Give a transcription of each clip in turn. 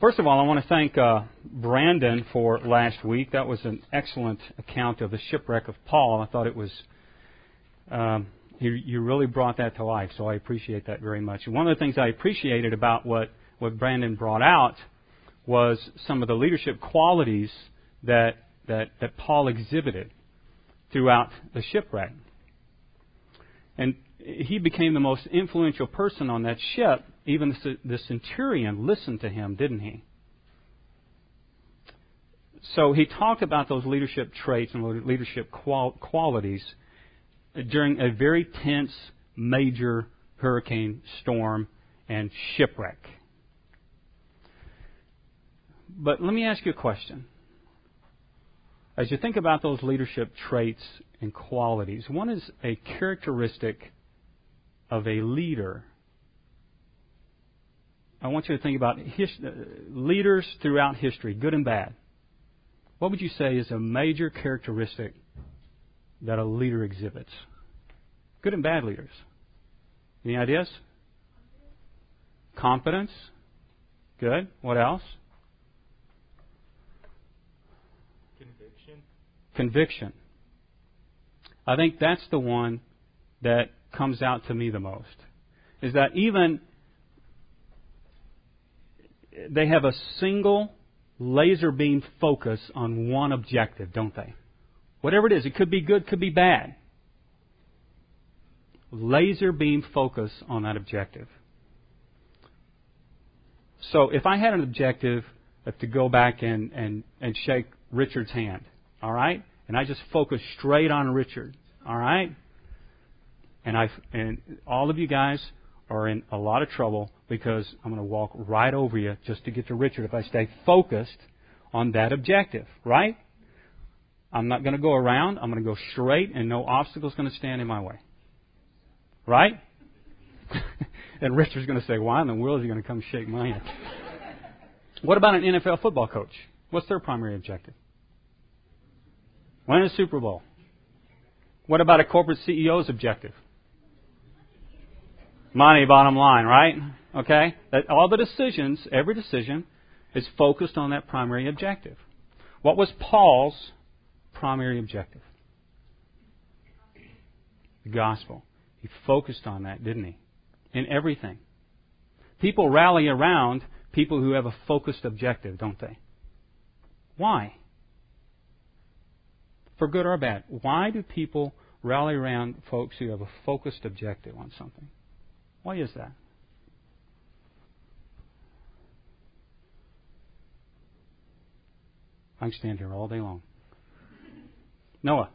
First of all, I want to thank Brandon for last week. That was an excellent account of the shipwreck of Paul. I thought it was, you really brought that to life, so I appreciate that very much. And one of the things I appreciated about what Brandon brought out was some of the leadership qualities that Paul exhibited throughout the shipwreck. And he became the most influential person on that ship. Even the centurion listened to him, didn't he? So he talked about those leadership traits and leadership qualities during a very tense, major hurricane storm and shipwreck. But let me ask you a question. As you think about those leadership traits and qualities, what is a characteristic of a leader? I want you to think about leaders throughout history, good and bad. What would you say is a major characteristic that a leader exhibits? Good and bad leaders. Any ideas? Confidence. Good. What else? Conviction. I think that's the one that comes out to me the most. Is that even they have a single laser beam focus on one objective, don't they? Whatever it is, it could be good, could be bad. Laser beam focus on that objective. So if I had an objective to go back and shake Richard's hand, all right? And I just focus straight on Richard, all right? And all of you guys are in a lot of trouble because I'm going to walk right over you just to get to Richard if I stay focused on that objective, right? I'm not going to go around. I'm going to go straight, and no obstacle's going to stand in my way. Right? And Richard's going to say, why in the world is he going to come shake my hand? What about an NFL football coach? What's their primary objective? Win a Super Bowl. What about a corporate CEO's objective? Money, bottom line, right? Okay? That all the decisions, every decision, is focused on that primary objective. What was Paul's primary objective? The gospel. He focused on that, didn't he? In everything. People rally around people who have a focused objective, don't they? Why? For good or bad. Why do people rally around folks who have a focused objective on something? Why is that? I can stand here all day long. Noah.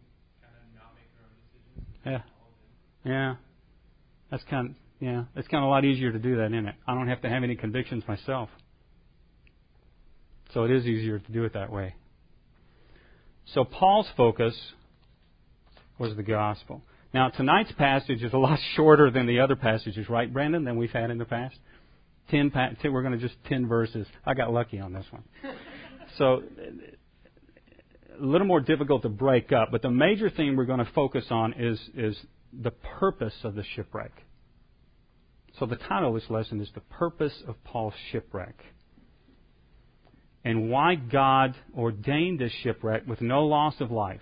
Yeah. That's kind of a lot easier to do that, isn't it? I don't have to have any convictions myself. So it is easier to do it that way. So Paul's focus was the gospel. Now, tonight's passage is a lot shorter than the other passages, right, Brandon, than we've had in the past? 10 we're going to just 10 verses. I got lucky on this one. So, a little more difficult to break up, but the major thing we're going to focus on is the purpose of the shipwreck. So the title of this lesson is The Purpose of Paul's Shipwreck. And why God ordained this shipwreck with no loss of life.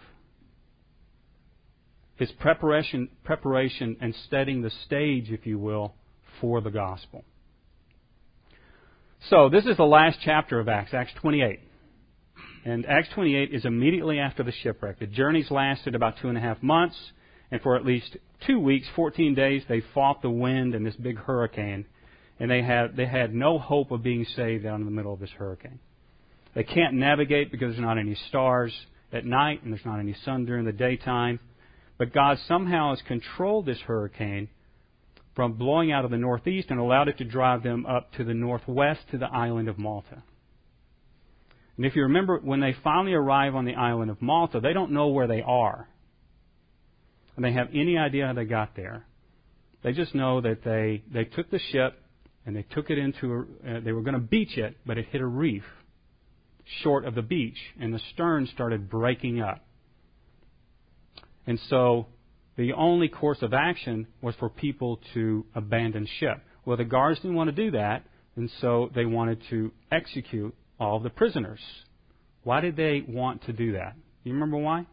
His preparation and setting the stage, if you will, for the gospel. So this is the last chapter of Acts, Acts 28. And Acts 28 is immediately after the shipwreck. The journeys lasted about 2.5 months. And for at least 2 weeks, 14 days, they fought the wind and this big hurricane. And they had no hope of being saved out in the middle of this hurricane. They can't navigate because there's not any stars at night and there's not any sun during the daytime. But God somehow has controlled this hurricane from blowing out of the northeast and allowed it to drive them up to the northwest to the island of Malta. And if you remember, when they finally arrive on the island of Malta, they don't know where they are. And they have any idea how they got there. They just know that they took the ship and they took it into, they were going to beach it, but it hit a reef short of the beach, and the stern started breaking up. And so the only course of action was for people to abandon ship. Well, the guards didn't want to do that. And so they wanted to execute all the prisoners. Why did they want to do that? You remember why?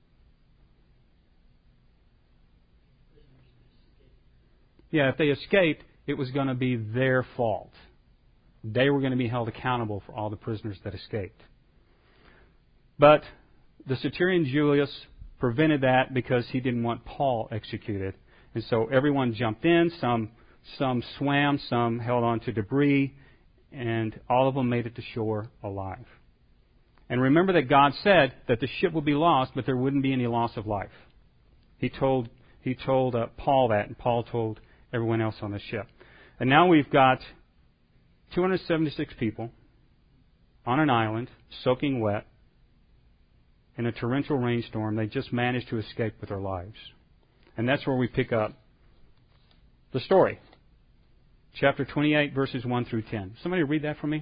Yeah, if they escaped, it was going to be their fault. They were going to be held accountable for all the prisoners that escaped. But the centurion Julius prevented that because he didn't want Paul executed. And so everyone jumped in. Some swam, some held on to debris, and all of them made it to shore alive. And remember that God said that the ship would be lost, but there wouldn't be any loss of life. He told Paul that, and Paul told everyone else on the ship. And now we've got 276 people on an island, soaking wet, in a torrential rainstorm. They just managed to escape with their lives. And that's where we pick up the story. Chapter 28, verses 1 through 10. Somebody read that for me?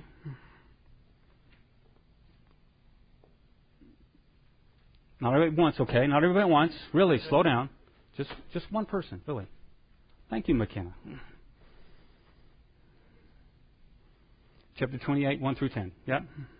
Not everybody at once, okay? Not everybody at once. Really, slow down. Just one person, really. Thank you, McKenna. Chapter 28, 1 through 10. Yeah?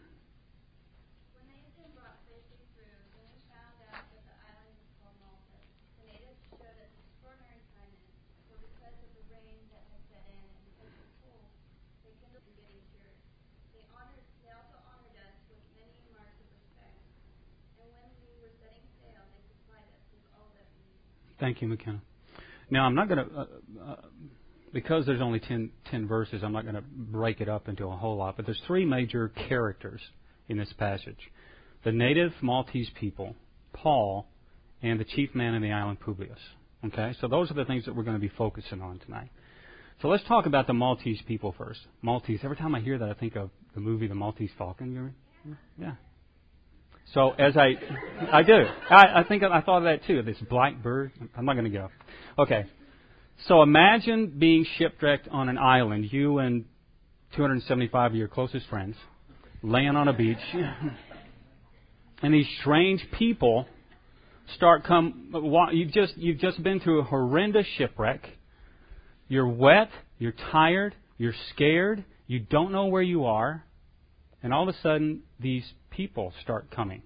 Thank you, McKenna. Now, I'm not going to, because there's only 10 verses, I'm not going to break it up into a whole lot, but there's three major characters in this passage. The native Maltese people, Paul, and the chief man in the island, Publius. Okay? So those are the things that we're going to be focusing on tonight. So let's talk about the Maltese people first. Maltese. Every time I hear that, I think of the movie The Maltese Falcon. Yeah. So as I do. I think I thought of that too. This black bird. I'm not going to go. Okay. So imagine being shipwrecked on an island, you and 275 of your closest friends, laying on a beach, and these strange people start You've just been through a horrendous shipwreck. You're wet. You're tired. You're scared. You don't know where you are. And all of a sudden, these people start coming.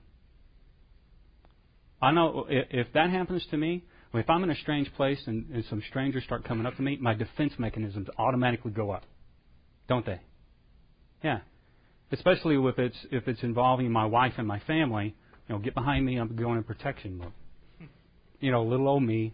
I know if that happens to me, if I'm in a strange place and some strangers start coming up to me, my defense mechanisms automatically go up. Don't they? Yeah. Especially if it's involving my wife and my family. Get behind me, I'm going in protection mode. Little old me.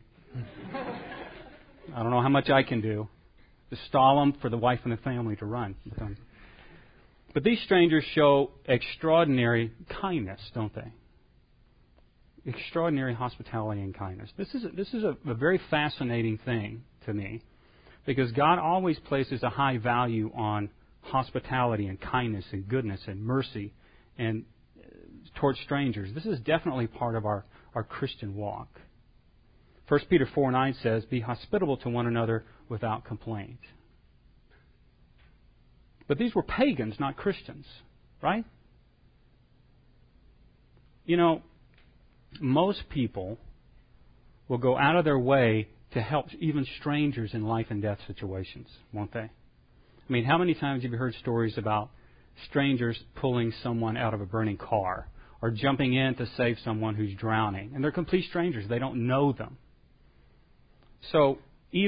I don't know how much I can do to stall them for the wife and the family to run. But these strangers show extraordinary kindness, don't they? Extraordinary hospitality and kindness. This is a very fascinating thing to me, because God always places a high value on hospitality and kindness and goodness and mercy and towards strangers. This is definitely part of our Christian walk. 1 Peter 4:9 says, "Be hospitable to one another without complaint." But these were pagans, not Christians, right? Most people will go out of their way to help even strangers in life and death situations, won't they? I mean, how many times have you heard stories about strangers pulling someone out of a burning car or jumping in to save someone who's drowning? And they're complete strangers. They don't know them. So you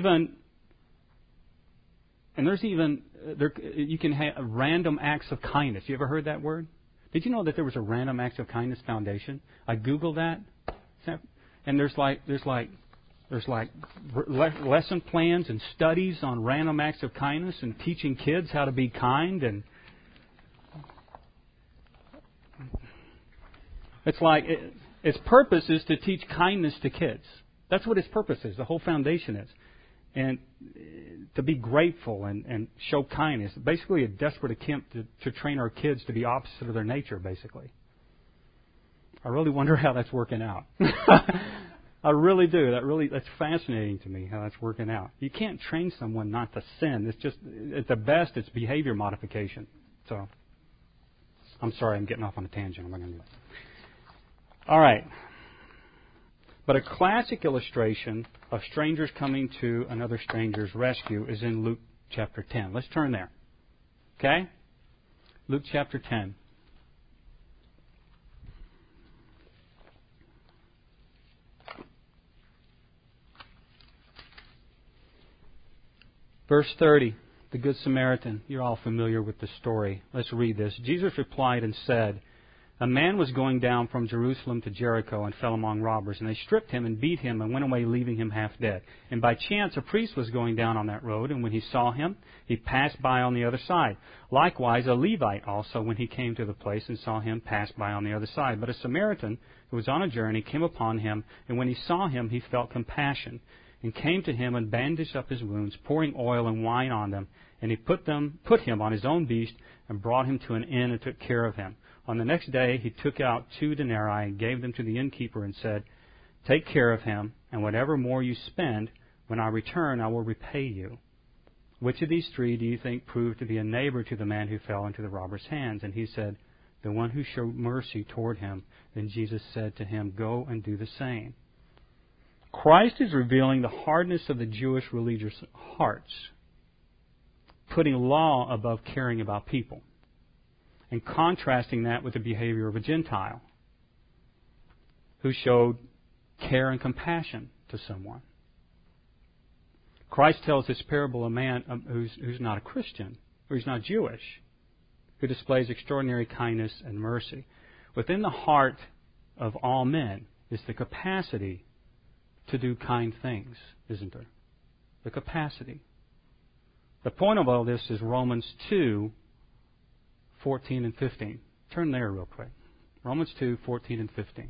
can have random acts of kindness. You ever heard that word? Did you know that there was a Random Acts of Kindness Foundation? I Googled that, and there's lesson plans and studies on random acts of kindness and teaching kids how to be kind. And it's like its purpose is to teach kindness to kids. That's what its purpose is. The whole foundation is. And to be grateful and show kindness. Basically a desperate attempt to train our kids to be opposite of their nature, basically. I really wonder how that's working out. I really do. That's fascinating to me how that's working out. You can't train someone not to sin. It's just, at the best, it's behavior modification. So, I'm sorry, I'm getting off on a tangent. I'm not going to do that. All right. But a classic illustration of strangers coming to another stranger's rescue is in Luke chapter 10. Let's turn there. Okay? Luke chapter 10. Verse 30, the Good Samaritan. You're all familiar with the story. Let's read this. Jesus replied and said, "A man was going down from Jerusalem to Jericho and fell among robbers, and they stripped him and beat him and went away, leaving him half dead. And by chance a priest was going down on that road, and when he saw him, he passed by on the other side. Likewise a Levite also, when he came to the place and saw him, passed by on the other side. But a Samaritan who was on a journey came upon him, and when he saw him, he felt compassion, and came to him and bandaged up his wounds, pouring oil and wine on them. And he put him on his own beast and brought him to an inn and took care of him. On the next day he took out 2 denarii and gave them to the innkeeper and said, 'Take care of him, and whatever more you spend, when I return I will repay you.' Which of these 3 do you think proved to be a neighbor to the man who fell into the robber's hands?" And he said, "The one who showed mercy toward him." Then Jesus said to him, "Go and do the same." Christ is revealing the hardness of the Jewish religious hearts, putting law above caring about people, and contrasting that with the behavior of a Gentile who showed care and compassion to someone. Christ tells this parable of a man who's not a Christian, or he's not Jewish, who displays extraordinary kindness and mercy. Within the heart of all men is the capacity to do kind things, isn't there? The capacity. The point of all this is Romans 2, 14 and 15. Turn there real quick. Romans 2, 14 and 15.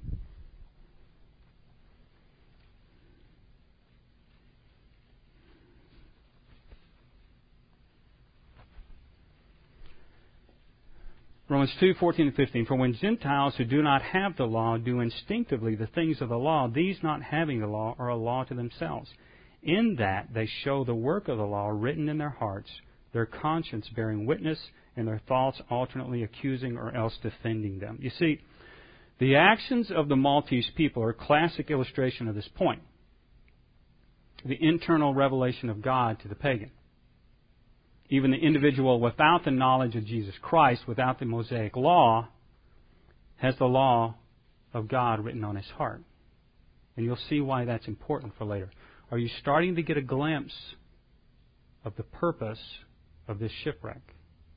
Romans 2, 14 and 15. "For when Gentiles who do not have the law do instinctively the things of the law, these not having the law are a law to themselves. In that they show the work of the law written in their hearts, their conscience bearing witness, and their thoughts alternately accusing or else defending them." You see, the actions of the Maltese people are a classic illustration of this point. The internal revelation of God to the pagan. Even the individual without the knowledge of Jesus Christ, without the Mosaic law, has the law of God written on his heart. And you'll see why that's important for later. Are you starting to get a glimpse of the purpose of this shipwreck?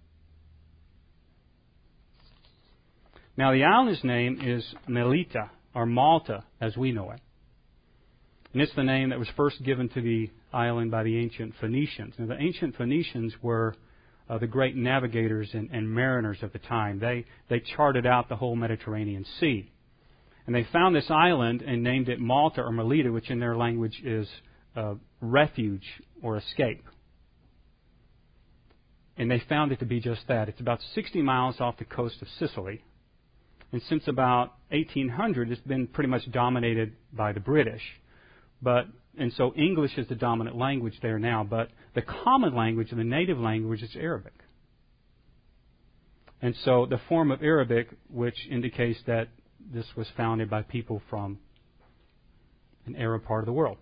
Now, the island's name is Melita, or Malta, as we know it. And it's the name that was first given to the island by the ancient Phoenicians. Now, the ancient Phoenicians were the great navigators and mariners of the time. They charted out the whole Mediterranean Sea. And they found this island and named it Malta or Melita, which in their language is refuge or escape. And they found it to be just that. It's about 60 miles off the coast of Sicily. And since about 1800, it's been pretty much dominated by the British. And so English is the dominant language there now, but the common language and the native language is Arabic. And so the form of Arabic, which indicates that this was founded by people from an Arab part of the world.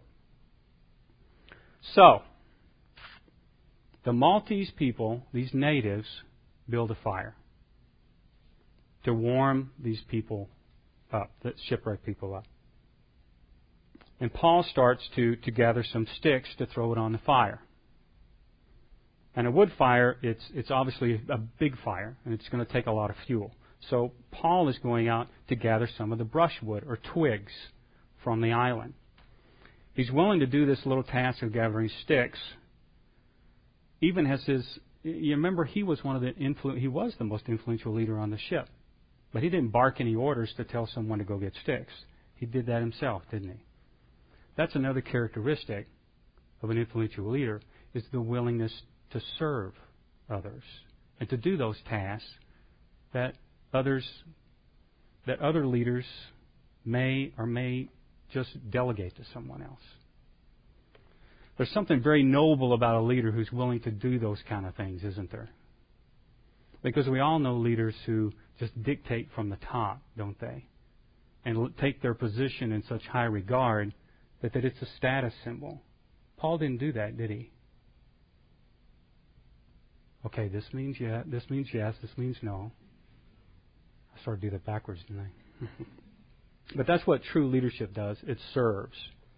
So, the Maltese people, these natives, build a fire to warm these people up, the shipwrecked people up. And Paul starts to gather some sticks to throw it on the fire. And a wood fire, it's obviously a big fire, and it's going to take a lot of fuel. So Paul is going out to gather some of the brushwood or twigs from the island. He's willing to do this little task of gathering sticks, even as you remember he was he was the most influential leader on the ship. But he didn't bark any orders to tell someone to go get sticks. He did that himself, didn't he? That's another characteristic of an influential leader, is the willingness to serve others and to do those tasks that other leaders may or may just delegate to someone else. There's something very noble about a leader who's willing to do those kind of things, isn't there? Because we all know leaders who just dictate from the top, don't they? And take their position in such high regard that it's a status symbol. Paul didn't do that, did he? Okay, this means yes, this means yes, this means no. I sort of do that backwards, didn't I? But that's what true leadership does. It serves.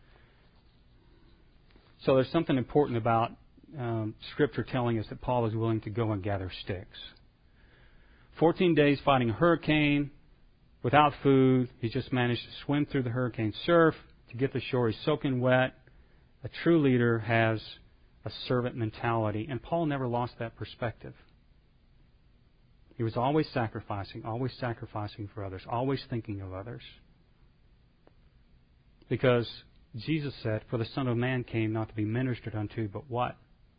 So there's something important about Scripture telling us that Paul is willing to go and gather sticks. 14 days fighting a hurricane without food. He just managed to swim through the hurricane surf to get to shore. He's soaking wet. A true leader has a servant mentality, and Paul never lost that perspective. He was always sacrificing for others, always thinking of others. Because Jesus said, "For the Son of Man came not to be ministered unto, but what?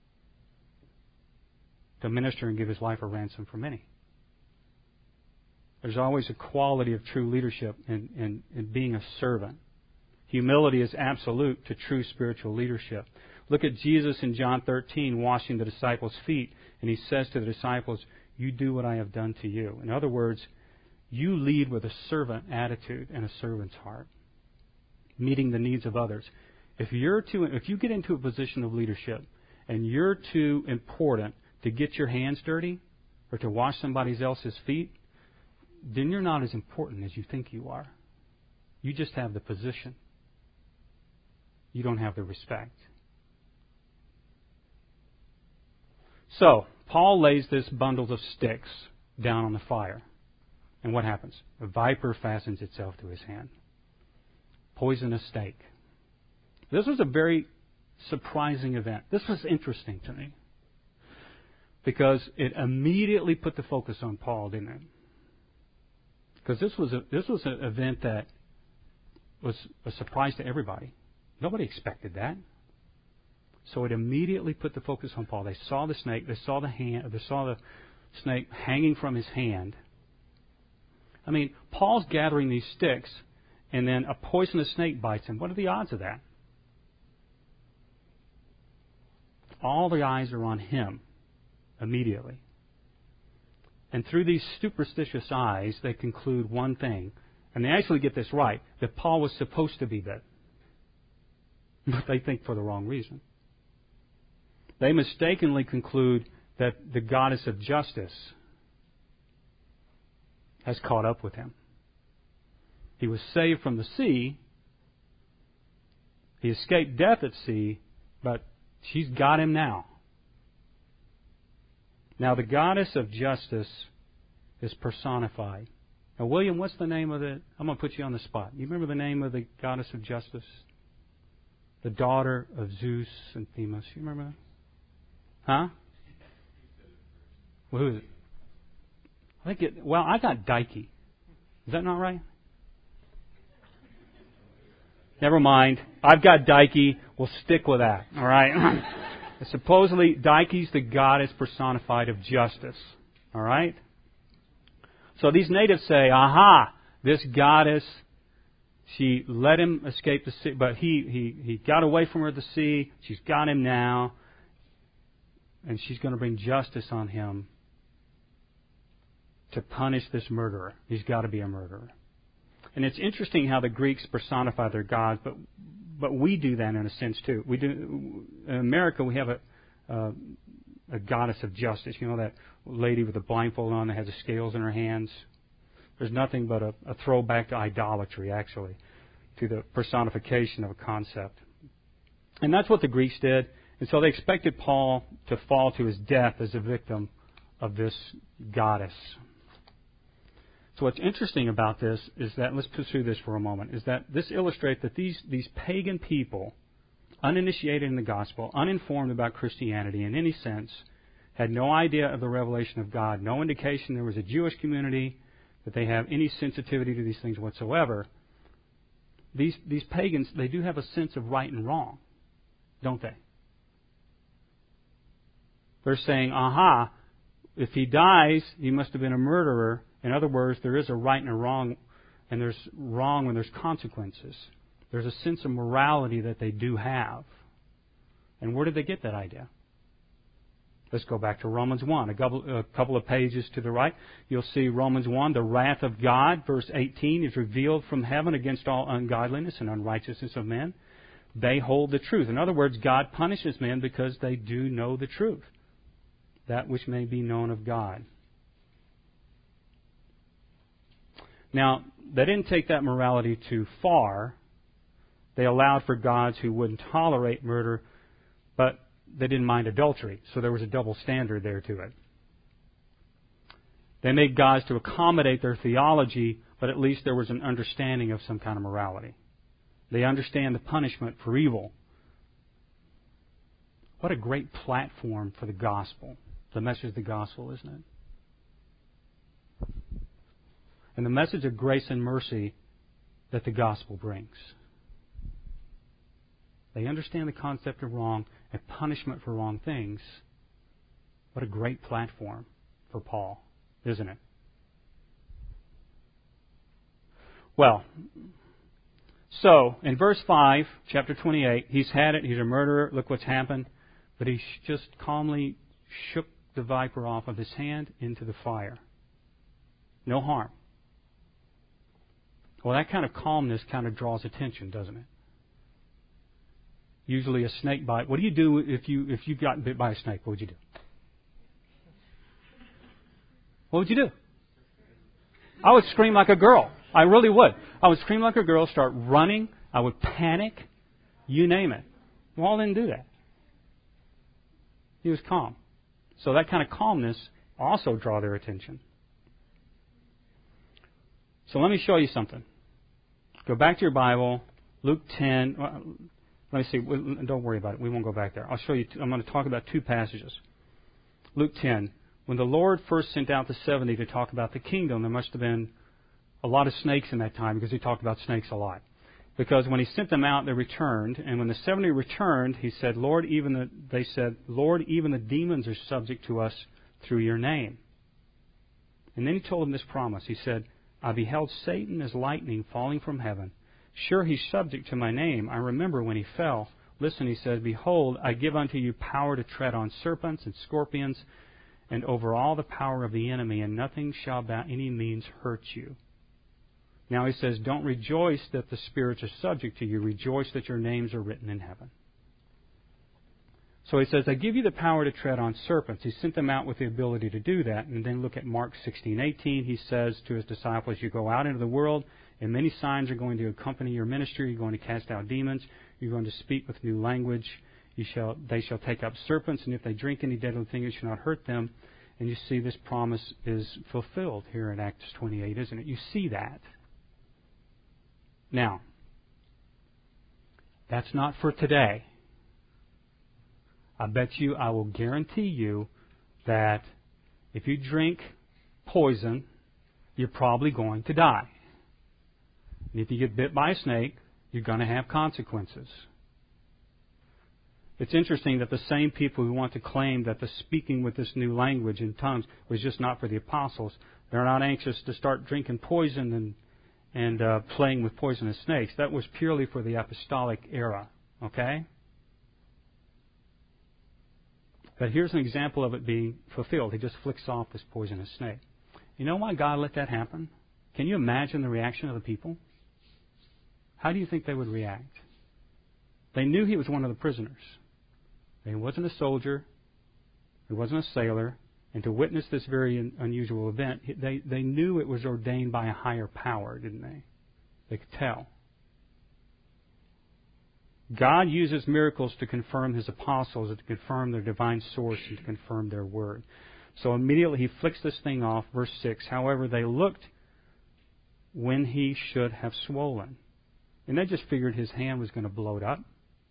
To minister and give His life a ransom for many." There's always a quality of true leadership in being a servant. Humility is absolute to true spiritual leadership. Look at Jesus in John 13 washing the disciples' feet, and He says to the disciples, "You do what I have done to you." In other words, you lead with a servant attitude and a servant's heart, meeting the needs of others. If you get into a position of leadership and you're too important to get your hands dirty or to wash somebody else's feet, then you're not as important as you think you are. You just have the position. You don't have the respect. So, Paul lays this bundle of sticks down on the fire. And what happens? A viper fastens itself to his hand. Poisonous snake. This was a very surprising event. This was interesting to me. Because it immediately put the focus on Paul, didn't it? Because this was an event that was a surprise to everybody. Nobody expected that. So it immediately put the focus on Paul. They saw the snake. They saw the snake hanging from his hand. I mean, Paul's gathering these sticks, and then a poisonous snake bites him. What are the odds of that? All the eyes are on him immediately. And through these superstitious eyes, they conclude one thing. And they actually get this right, that Paul was supposed to be dead. But they think for the wrong reason. They mistakenly conclude that the goddess of justice has caught up with him. He was saved from the sea. He escaped death at sea, but she's got him now. Now, the goddess of justice is personified. Now, William, what's the name of the... I'm going to put you on the spot. You remember the name of the goddess of justice? The daughter of Zeus and Themis. You remember that? Huh? Well, who is it? I got Dike. Is that not right? Never mind. I've got Dike. We'll stick with that. All right? Supposedly, Dike's the goddess personified of justice. All right? So these natives say, aha, this goddess, she let him escape the sea, but he got away from her at the sea. She's got him now. And she's going to bring justice on him to punish this murderer. He's got to be a murderer. And it's interesting how the Greeks personify their gods, but we do that in a sense too. We do in America. We have a goddess of justice. You know that lady with the blindfold on that has the scales in her hands. There's nothing but a throwback to idolatry, actually, to the personification of a concept. And that's what the Greeks did. And so they expected Paul to fall to his death as a victim of this goddess. So what's interesting about this is that, let's pursue this for a moment, is that this illustrates that these pagan people, uninitiated in the gospel, uninformed about Christianity in any sense, had no idea of the revelation of God, no indication there was a Jewish community, that they have any sensitivity to these things whatsoever. These pagans, they do have a sense of right and wrong, don't they? They're saying, aha, if he dies, he must have been a murderer. In other words, there is a right and a wrong, and there's wrong when there's consequences. There's a sense of morality that they do have. And where did they get that idea? Let's go back to Romans 1. A couple of pages to the right, you'll see Romans 1, the wrath of God, verse 18, is revealed from heaven against all ungodliness and unrighteousness of men. They hold the truth. In other words, God punishes men because they do know the truth. that which may be known of God. Now, they didn't take that morality too far. They allowed for gods who wouldn't tolerate murder, but they didn't mind adultery. So there was a double standard there to it. They made gods to accommodate their theology, but at least there was an understanding of some kind of morality. They understand the punishment for evil. What a great platform for the gospel. The message of the gospel, isn't it? And the message of grace and mercy that the gospel brings. They understand the concept of wrong and punishment for wrong things. What a great platform for Paul, isn't it? Well, so in verse 5, chapter 28, he's had it, he's a murderer, look what's happened. But he just calmly shook the viper off of his hand into the fire. No harm. Well, that kind of calmness kind of draws attention, doesn't it? Usually a snake bite. What do you do if you got bit by a snake? What would you do? What would you do? I would scream like a girl. I really would. I would scream like a girl, start running. I would panic. You name it. Paul didn't do that. He was calm. So that kind of calmness also draw their attention. So let me show you something. Go back to your Bible, Luke 10. Let me see. Don't worry about it. We won't go back there. I'll show you. I'm going to talk about two passages. Luke 10. When the Lord first sent out the 70 to talk about the kingdom, there must have been a lot of snakes in that time because he talked about snakes a lot. Because when he sent them out, they returned. And when the 70 returned, he said, they said, Lord, even the demons are subject to us through your name. And then he told them this promise. He said, I beheld Satan as lightning falling from heaven. Sure, he's subject to my name. I remember when he fell. Listen, he says, behold, I give unto you power to tread on serpents and scorpions and over all the power of the enemy, and nothing shall by any means hurt you. Now he says, don't rejoice that the spirits are subject to you. Rejoice that your names are written in heaven. So he says, I give you the power to tread on serpents. He sent them out with the ability to do that. And then look at Mark 16:18. He says to his disciples, you go out into the world, and many signs are going to accompany your ministry. You're going to cast out demons. You're going to speak with new language. They shall take up serpents, and if they drink any deadly thing, it shall not hurt them. And you see this promise is fulfilled here in Acts 28, isn't it? You see that. Now, that's not for today. I will guarantee you that if you drink poison, you're probably going to die. And if you get bit by a snake, you're going to have consequences. It's interesting that the same people who want to claim that the speaking with this new language in tongues was just not for the apostles, they're not anxious to start drinking poison and playing with poisonous snakes. That was purely for the apostolic era. Okay? But here's an example of it being fulfilled. He just flicks off this poisonous snake. You know why God let that happen? Can you imagine the reaction of the people? How do you think they would react? They knew he was one of the prisoners. He wasn't a soldier. He wasn't a sailor. And to witness this very unusual event, they knew it was ordained by a higher power, didn't they? They could tell. God uses miracles to confirm His apostles, to confirm their divine source, and to confirm their word. So immediately He flicks this thing off. Verse 6, however, they looked when he should have swollen. And they just figured his hand was going to bloat up.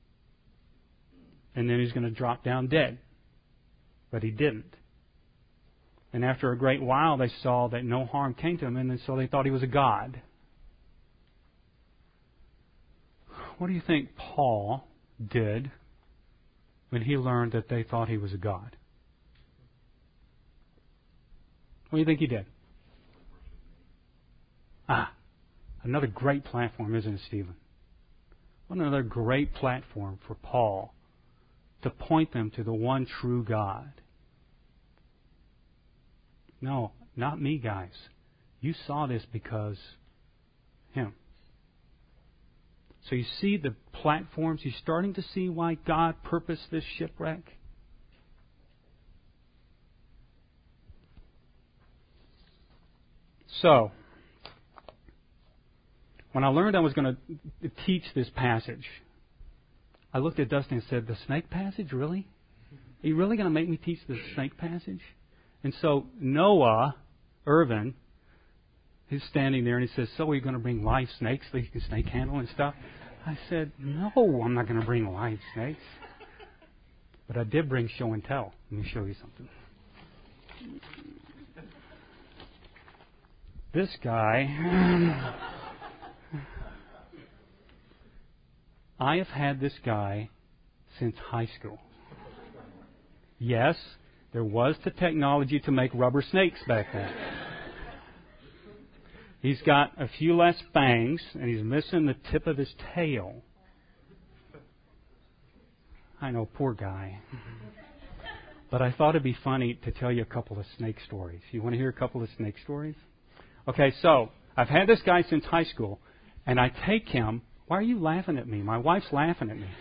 And then he's going to drop down dead. But he didn't. And after a great while, they saw that no harm came to him, and so they thought he was a god. What do you think Paul did when he learned that they thought he was a god? What do you think he did? Another great platform, isn't it, Stephen? What another great platform for Paul to point them to the one true God. No, not me, guys. You saw this because Him. So you see the platforms. You're starting to see why God purposed this shipwreck. So, when I learned I was going to teach this passage, I looked at Dustin and said, "The snake passage, really? Are you really going to make me teach the snake passage?" And so Noah Irvin, he's standing there and he says, "So are you going to bring live snakes that you can snake handle and stuff?" I said, "No, I'm not going to bring live snakes." But I did bring show and tell. Let me show you something. This guy, I have had this guy since high school. Yes, there was the technology to make rubber snakes back then. He's got a few less fangs, and he's missing the tip of his tail. I know, poor guy. But I thought it'd be funny to tell you a couple of snake stories. You want to hear a couple of snake stories? Okay, so I've had this guy since high school, and I take him. Why are you laughing at me? My wife's laughing at me.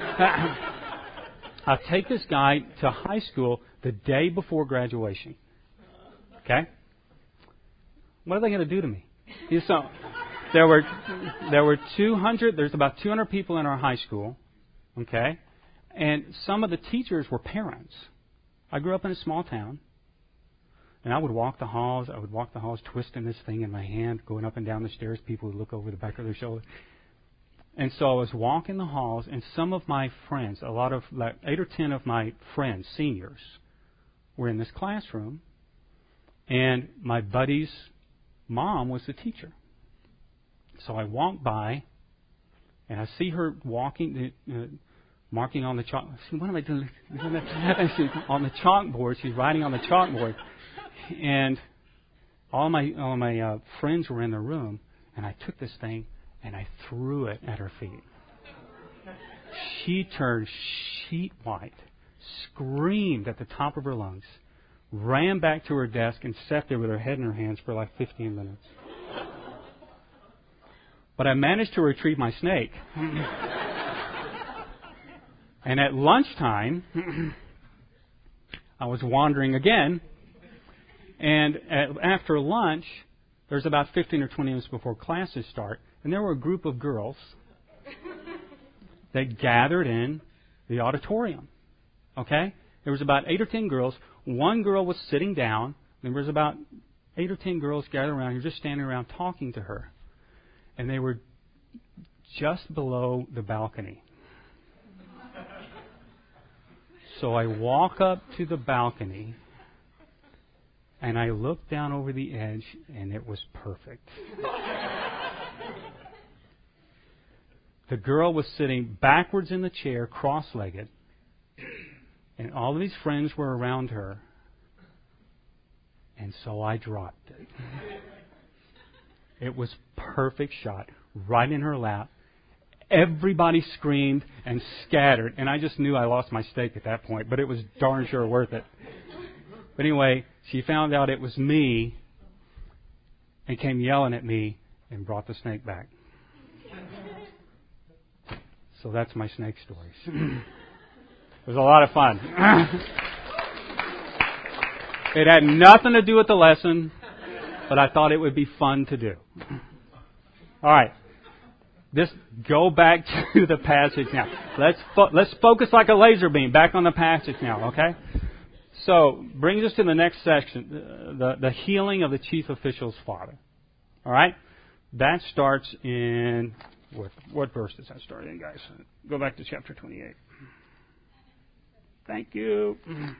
I take this guy to high school the day before graduation. Okay? What are they going to do to me? So there were 200. There's about 200 people in our high school. Okay, and some of the teachers were parents. I grew up in a small town, and I would walk the halls. Twisting this thing in my hand, going up and down the stairs. People would look over the back of their shoulder. And so I was walking the halls, and some of my friends, like 8 or 10 of my friends, seniors, were in this classroom, and my buddy's mom was the teacher. So I walked by, and I see her walking, marking on the chalk. What am I doing? On the chalkboard, she's writing on the chalkboard, and all my friends were in the room, and I took this thing and I threw it at her feet. She turned sheet white, screamed at the top of her lungs, ran back to her desk, and sat there with her head in her hands for like 15 minutes. But I managed to retrieve my snake. And at lunchtime, I was wandering again. And after lunch, there's about 15 or 20 minutes before classes start, and there were a group of girls that gathered in the auditorium. Okay? There was about 8 or 10 girls. One girl was sitting down. There was about 8 or 10 girls gathered around here, just standing around talking to her. And they were just below the balcony. So I walk up to the balcony, and I look down over the edge, and it was perfect. The girl was sitting backwards in the chair, cross-legged, and all of these friends were around her. And so I dropped it. It was perfect shot, right in her lap. Everybody screamed and scattered, and I just knew I lost my stake at that point, but it was darn sure worth it. But anyway, she found out it was me and came yelling at me and brought the snake back. So that's my snake stories. It was a lot of fun. It had nothing to do with the lesson, but I thought it would be fun to do. All right. Just go back to the passage now. Let's focus like a laser beam back on the passage now, okay? So, brings us to the next section, the healing of the chief official's father. All right? That starts in, what verse does that start in, guys? Go back to chapter 28. Thank you.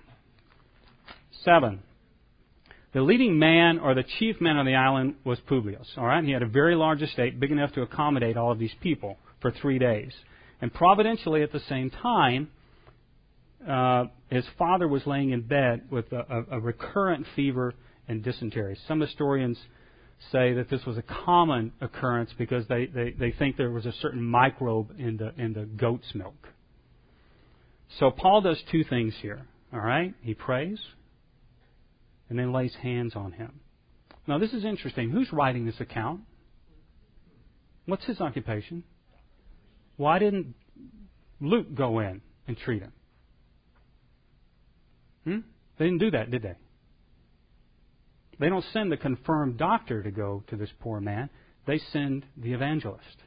7. The leading man or the chief man on the island was Publius. All right? He had a very large estate, big enough to accommodate all of these people for 3 days. And providentially, at the same time, his father was laying in bed with a recurrent fever and dysentery. Some historians say that this was a common occurrence because they think there was a certain microbe in the goat's milk. So Paul does 2 things here. All right? He prays and then lays hands on him. Now, this is interesting. Who's writing this account? What's his occupation? Why didn't Luke go in and treat him? They didn't do that, did they? They don't send the confirmed doctor to go to this poor man. They send the evangelist.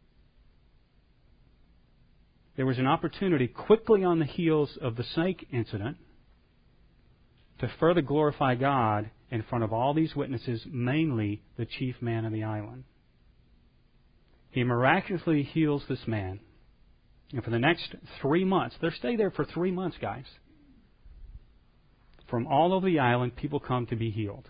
There was an opportunity quickly on the heels of the snake incident to further glorify God in front of all these witnesses, mainly the chief man of the island. He miraculously heals this man. And for the next 3 months, they'll stay there for 3 months, guys. From all over the island, people come to be healed.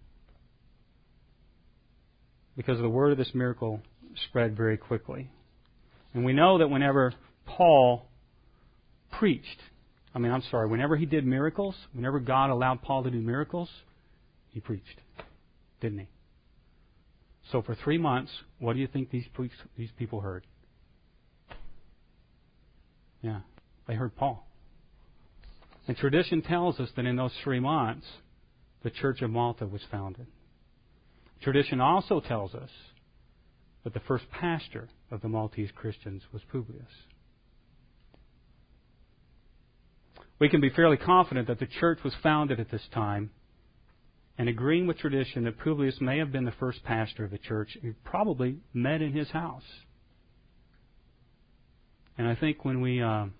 Because the word of this miracle spread very quickly. And we know that whenever Paul preached, whenever he did miracles, whenever God allowed Paul to do miracles, he preached. Didn't he? So for 3 months, what do you think these people heard? Yeah, they heard Paul. And tradition tells us that in those 3 months, the Church of Malta was founded. Tradition also tells us that the first pastor of the Maltese Christians was Publius. We can be fairly confident that the church was founded at this time, and agreeing with tradition that Publius may have been the first pastor of the church, he probably met in his house. And I think when we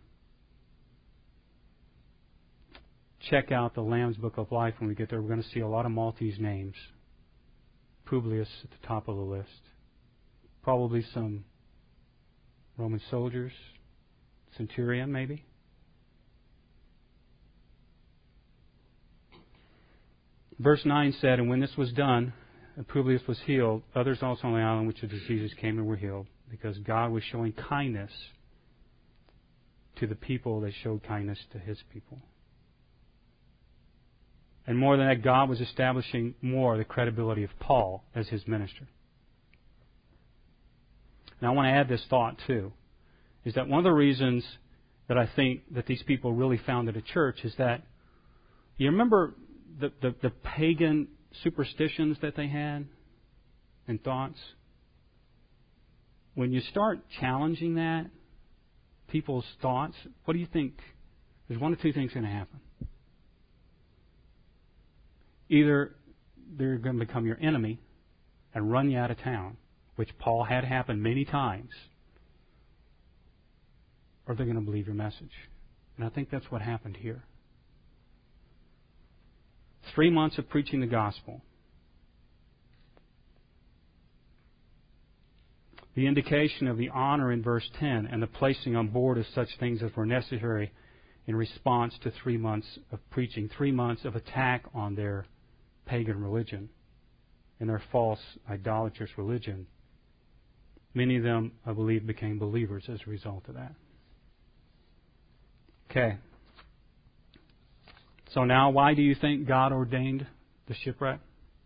check out the Lamb's Book of Life when we get there, we're going to see a lot of Maltese names. Publius at the top of the list. Probably some Roman soldiers, centurion maybe. Verse 9 said, "And when this was done, Publius was healed. Others also on the island which the diseases came and were healed, because God was showing kindness to the people that showed kindness to His people." And more than that, God was establishing more the credibility of Paul as his minister. Now I want to add this thought too, is that one of the reasons that I think that these people really founded a church is that, you remember the pagan superstitions that they had and thoughts? When you start challenging that, people's thoughts, what do you think? There's one of two things going to happen. Either they're going to become your enemy and run you out of town, which Paul had happen many times, or they're going to believe your message. And I think that's what happened here. 3 months of preaching the gospel. The indication of the honor in verse 10 and the placing on board of such things as were necessary in response to 3 months of preaching, 3 months of attack on their pagan religion and their false idolatrous religion. Many of them, I believe, became believers as a result of that. Okay. So now, why do you think God ordained the shipwreck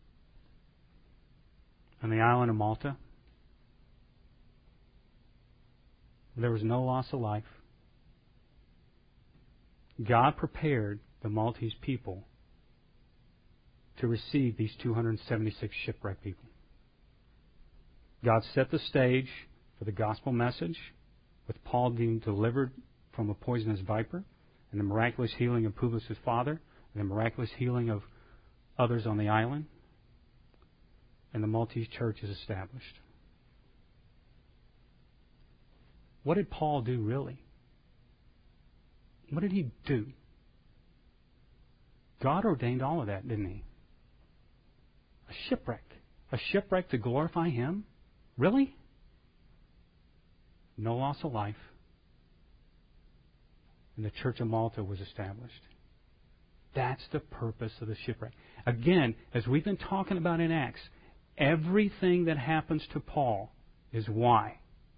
on the island of Malta? There was no loss of life. God prepared the Maltese people to receive these 276 shipwrecked people. God set the stage for the gospel message, with Paul being delivered from a poisonous viper, and the miraculous healing of Publius' father, and the miraculous healing of others on the island, and the Maltese church is established. What did Paul do, really? What did he do? God ordained all of that, didn't He? A shipwreck. A shipwreck to glorify Him? Really? No loss of life. And the Church of Malta was established. That's the purpose of the shipwreck. Again, as we've been talking about in Acts, everything that happens to Paul is why?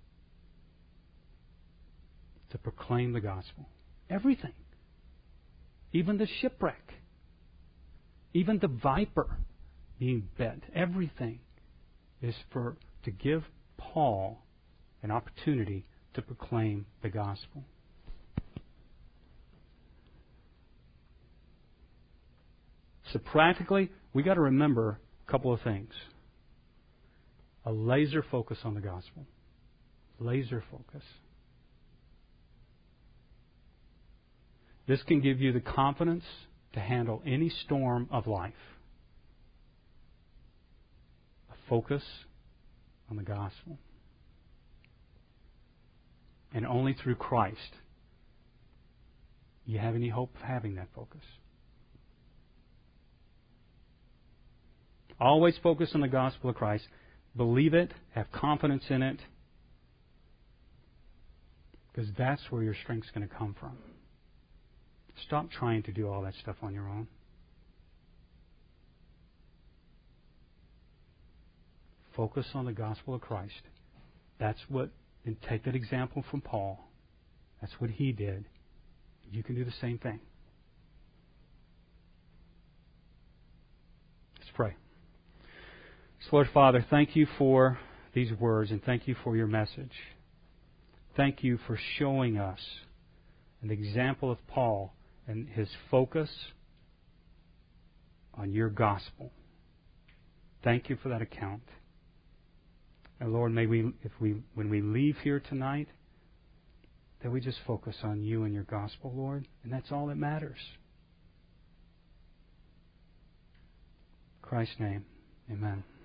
To proclaim the gospel. Everything. Even the shipwreck. Even the viper being bent. Everything is to give Paul an opportunity to proclaim the gospel. So practically, we got to remember a couple of things. A laser focus on the gospel. Laser focus. This can give you the confidence to handle any storm of life. focus on the gospel. And only through Christ you have any hope of having that focus. Always focus on the gospel of Christ. Believe it. Have confidence in it. Because that's where your strength's going to come from. Stop trying to do all that stuff on your own. Focus on the gospel of Christ. That's what, and take that example from Paul. That's what he did. You can do the same thing. Let's pray. So, Lord Father, thank you for these words and thank you for your message. Thank you for showing us an example of Paul and his focus on your gospel. Thank you for that account. And Lord, may we, when we leave here tonight, that we just focus on you and your gospel, Lord, and that's all that matters. In Christ's name, amen.